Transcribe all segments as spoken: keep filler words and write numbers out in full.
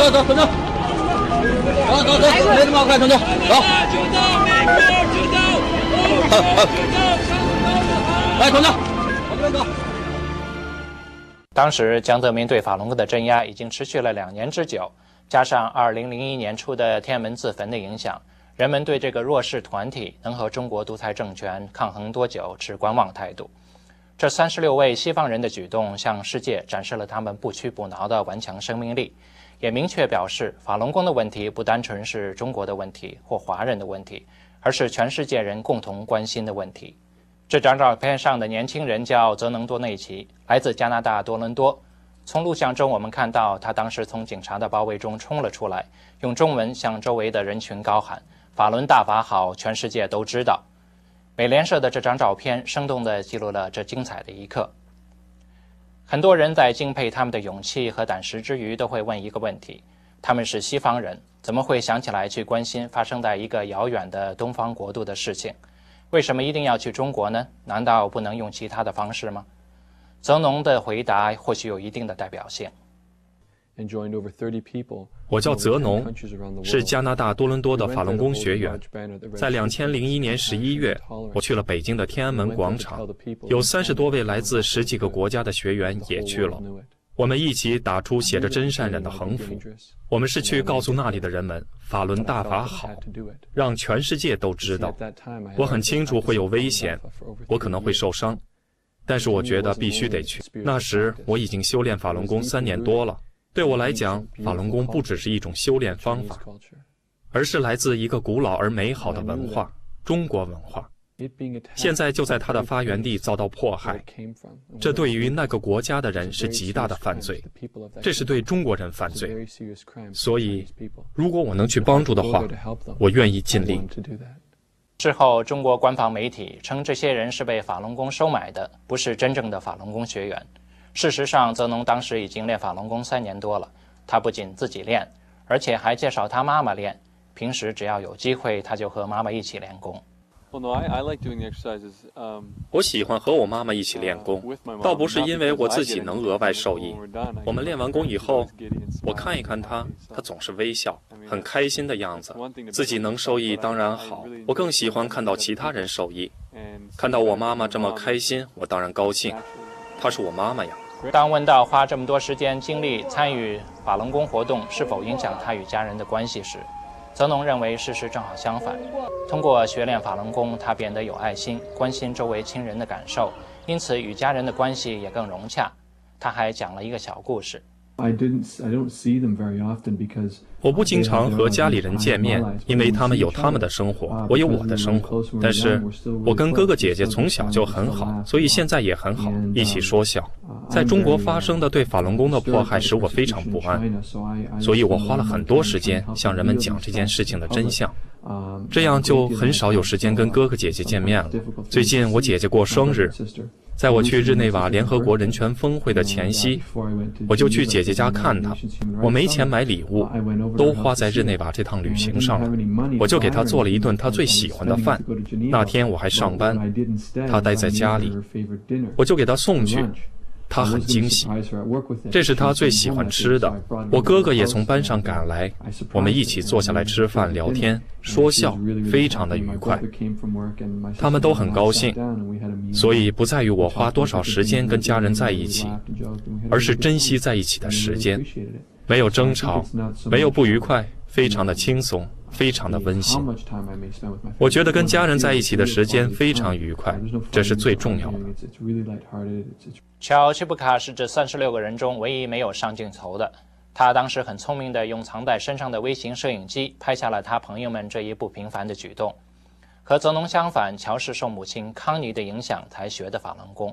走走，等等，走走走，没这么快，等等，走。好好，来，等等，往这边走。 当时江泽民对法轮功的镇压已经持续了两年之久，加上二零零一年初的天安门自焚的影响，人们对这个弱势团体能和中国独裁政权抗衡多久持观望态度。这三十六位西方人的举动向世界展示了他们不屈不挠的顽强生命力，也明确表示法轮功的问题不单纯是中国的问题或华人的问题，而是全世界人共同关心的问题。这张照片上的年轻人叫泽能多内奇，来自加拿大多伦多。从录像中我们看到他当时从警察的包围中冲了出来，用中文向周围的人群高喊：法轮大法好，全世界都知道。美联社的这张照片生动地记录了这精彩的一刻。很多人在敬佩他们的勇气和胆识之余，都会问一个问题：他们是西方人，怎么会想起来去关心发生在一个遥远的东方国度的事情？为什么一定要去中国呢？难道不能用其他的方式吗？泽农的回答或许有一定的代表性。 我叫泽农，是加拿大多伦多的法轮功学员。在两千零一年十一月，我去了北京的天安门广场，有三十多位来自十几个国家的学员也去了。我们一起打出写着真善忍的横幅。我们是去告诉那里的人们，法轮大法好，让全世界都知道。我很清楚会有危险，我可能会受伤，但是我觉得必须得去。那时我已经修炼法轮功三年多了。对我来讲，法轮功不只是一种修炼方法，而是来自一个古老而美好的文化——中国文化。现在就在它的发源地遭到迫害，这对于那个国家的人是极大的犯罪，这是对中国人犯罪。所以，如果我能去帮助的话，我愿意尽力。 事后，中国官方媒体称这些人是被法轮功收买的，不是真正的法轮功学员。事实上，泽农当时已经练法轮功三年多了。他不仅自己练，而且还介绍他妈妈练。平时只要有机会，他就和妈妈一起练功。 我喜欢和我妈妈一起练功，倒不是因为我自己能额外受益。我们练完功以后，我看一看她，她总是微笑，很开心的样子。自己能受益当然好，我更喜欢看到其他人受益。看到我妈妈这么开心，我当然高兴。她是我妈妈呀。 当问到花这么多时间精力参与法轮功活动是否影响他与家人的关系时，泽农认为事实正好相反。通过学练法轮功，他变得有爱心，关心周围亲人的感受，因此与家人的关系也更融洽。他还讲了一个小故事。 我不经常和家里人见面，因为他们有他们的生活，我有我的生活。但是我跟哥哥姐姐从小就很好，所以现在也很好，一起说笑。在中国发生的对法轮功的迫害使我非常不安，所以我花了很多时间向人们讲这件事情的真相。这样就很少有时间跟哥哥姐姐见面了。最近我姐姐过生日，在我去日内瓦联合国人权峰会的前夕，我就去姐姐家看她。我没钱买礼物，都花在日内瓦这趟旅行上了。我就给她做了一顿她最喜欢的饭。那天我还上班，她待在家里，我就给她送去。他很惊喜，这是他最喜欢吃的。我哥哥也从班上赶来，我们一起坐下来吃饭、聊天、说笑，非常的愉快。他们都很高兴，所以不在于我花多少时间跟家人在一起，而是珍惜在一起的时间。没有争吵，没有不愉快，非常的轻松，非常的温馨。我觉得跟家人在一起的时间非常愉快，这是最重要的。 乔·奇布卡是这三十六个人中唯一没有上镜头的。他当时很聪明地用藏在身上的微型摄影机拍下了他朋友们这一不平凡的举动。和泽农相反，乔是受母亲康妮的影响才学的法轮功。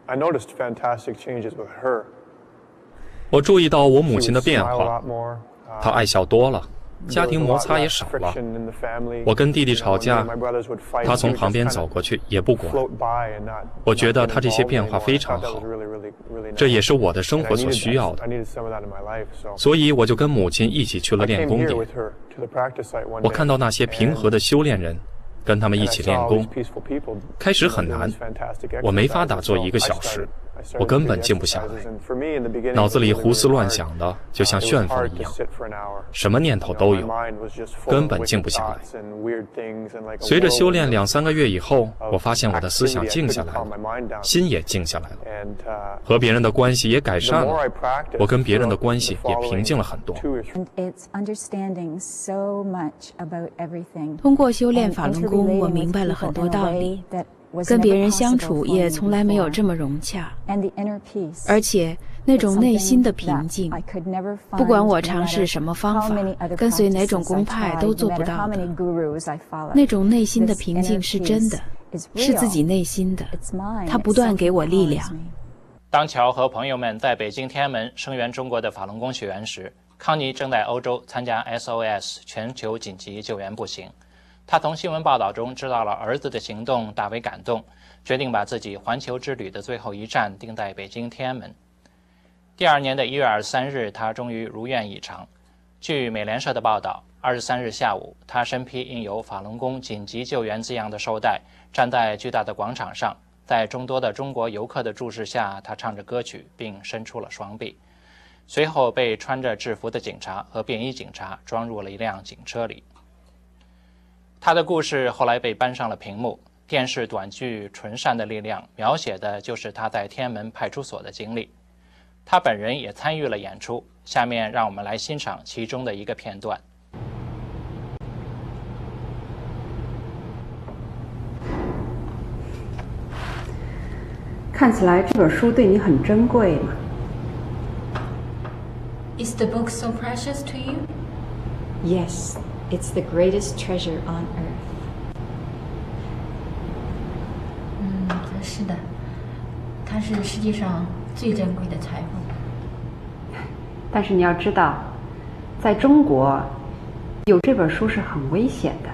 我注意到我母亲的变化，她爱笑多了，家庭摩擦也少了。我跟弟弟吵架，他从旁边走过去也不管。我觉得他这些变化非常好，这也是我的生活所需要的。所以我就跟母亲一起去了练功点。我看到那些平和的修炼人，跟他们一起练功，开始很难，我没法打坐一个小时。 我根本静不下来，脑子里胡思乱想的，就像旋风一样，什么念头都有，根本静不下来。随着修炼两三个月以后，我发现我的思想静下来了，心也静下来了，和别人的关系也改善了，我跟别人的关系也平静了很多。 通过修炼法轮功，我明白了很多道理，跟别人相处也从来没有这么融洽，而且那种内心的平静，不管我尝试什么方法，跟随哪种宗派都做不到的。那种内心的平静是真的，是自己内心的，它不断给我力量。 当乔和朋友们在北京天安门声援中国的法轮功学员时，康妮正在欧洲参加 S O S 全球紧急救援步行。他从新闻报道中知道了儿子的行动，大为感动，决定把自己环球之旅的最后一站定在北京天安门。第二年的一月二十三日，他终于如愿以偿。据美联社的报道，二十三日下午，他身披印有法轮功紧急救援字样的绶带，站在巨大的广场上，在众多的中国游客的注视下，他唱着歌曲，并伸出了双臂。随后被穿着制服的警察和便衣警察装入了一辆警车里。他的故事后来被搬上了屏幕，电视短剧《纯善的力量》描写的就是他在天安门派出所的经历。他本人也参与了演出，下面让我们来欣赏其中的一个片段。 看起来这本书对你很珍贵嘛。 Is the book so precious to you? Yes, it's the greatest treasure on earth. 嗯，是的，它是世界上最珍贵的财富。 但是你要知道，在中国，有这本书是很危险的。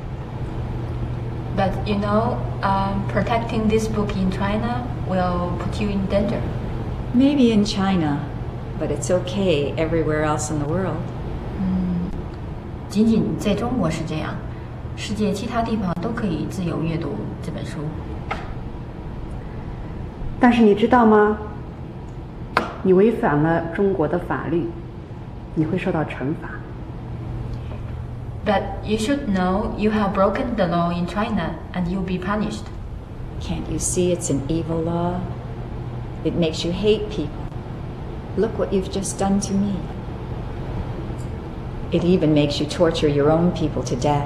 But you know, um, protecting this book in China will put you in danger. Maybe in China, but it's okay everywhere else in the world. 嗯，仅仅在中国是这样，世界其他地方都可以自由阅读这本书。 但是你知道吗？你违反了中国的法律，你会受到惩罚。 But you should know you have broken the law in China and you'll be punished. Can't you see it's an evil law? It makes you hate people. Look what you've just done to me. It even makes you torture your own people to death.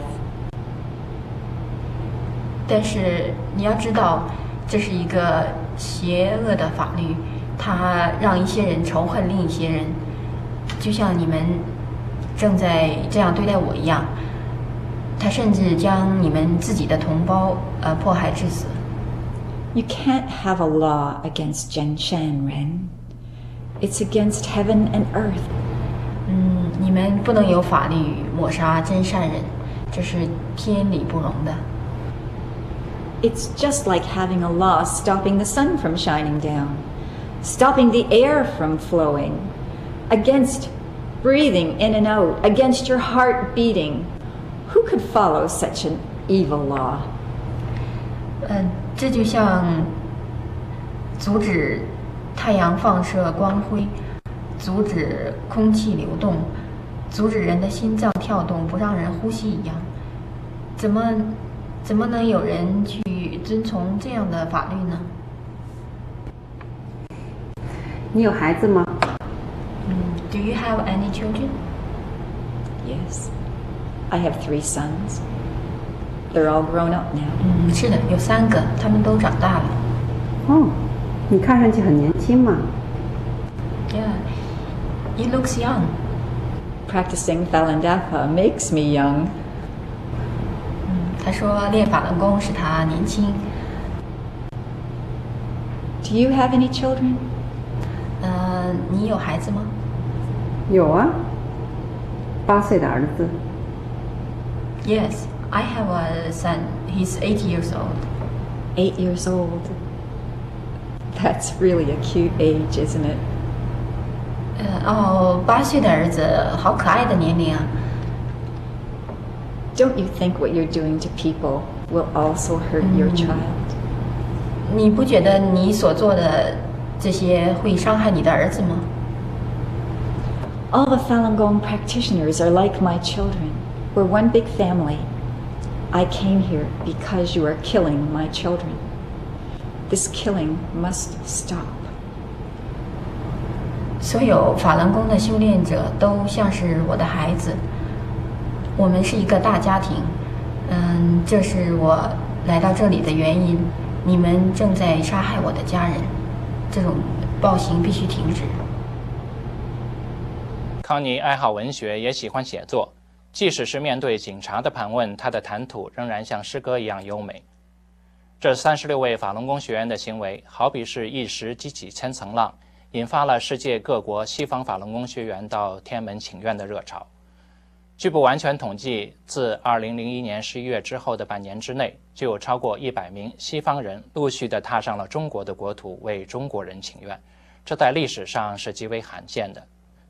但是你要知道，这是一个邪恶的法律，它让一些人仇恨另一些人，就像你们正在这样对待我一样。他甚至将你们自己的同胞呃迫害致死。 You can't have a law against Zhen Shanren. It's against heaven and earth. 嗯，你们不能有法律抹杀真善人，这是天理不容的。 It's just like having a law stopping the sun from shining down, stopping the air from flowing, against breathing in and out, against your heart beating. Who could follow such an evil law? 嗯，这就像阻止太阳放射光辉，阻止空气流动，阻止人的心脏跳动，不让人呼吸一样。怎么怎么能有人去遵从这样的法律呢？ 你有孩子吗？ 嗯 Do you have any children? Yes. I have three sons. They're all grown up now. 嗯，是的，有三个，他们都长大了。 哦，你看上去很年轻嘛。 Yeah, he looks young. Practicing Falun Dafa makes me young. 嗯，他说练法轮功使他年轻。 Do you have any children? 呃，你有孩子吗？ 有啊，八岁的儿子。 Yes, I have a son. He's eight years old. Eight years old. That's really a cute age, isn't it? 呃，哦，八岁的儿子，好可爱的年龄啊。 Don't you think what you're doing to people will also hurt your child? 你不觉得你所做的这些会伤害你的儿子吗？ All the Falun Gong practitioners are like my children. We're one big family. I came here because you are killing my children. This killing must stop. 所有法轮功的修炼者都像是我的孩子，我们是一个大家庭。嗯，这是我来到这里的原因。你们正在杀害我的家人，这种暴行必须停止。 康妮爱好文学，也喜欢写作。即使是面对警察的盘问，他的谈吐仍然像诗歌一样优美。这三十六位法轮功学员的行为，好比是一石激起千层浪，引发了世界各国西方法轮功学员到天安门请愿的热潮。据不完全统计，自二零零一年十一月之后的半年之内，就有超过一百名西方人陆续地踏上了中国的国土，为中国人请愿，这在历史上是极为罕见的。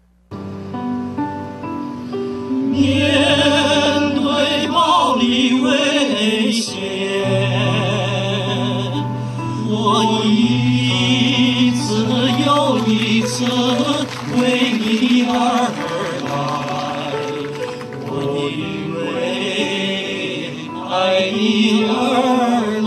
面对暴力危险，我一次又一次为你而来，我因为爱你而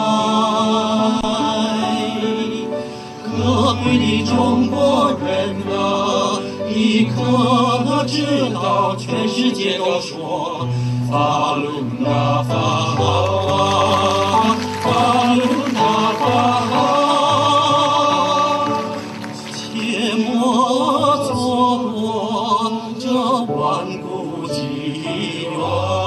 来。可贵的中国人啊，你可知道全世界都说法轮大法好啊，法轮大法好，切莫错过这万古机缘。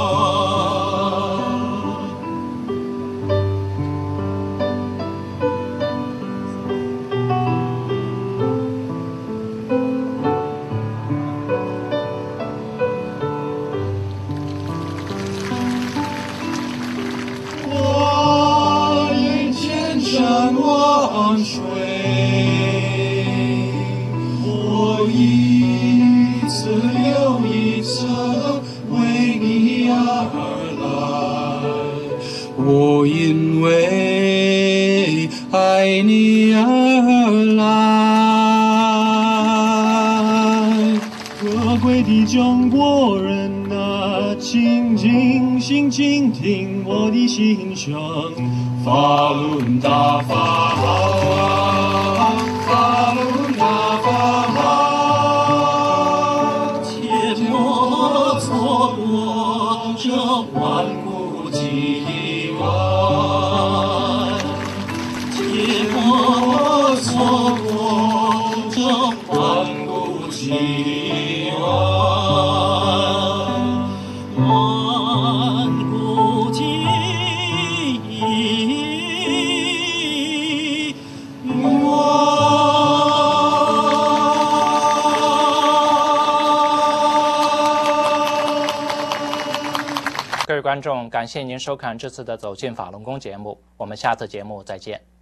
万水，我一次又一次为你而来，我因为爱你而来。可贵的中国人啊，请静心倾听我的心声。法轮大法好啊，法轮大法好，切莫错过这万古机缘，切莫错过这万古机缘，万古机缘。 各位观众，感谢您收看这次的《走进法轮功》节目，我们下次节目再见。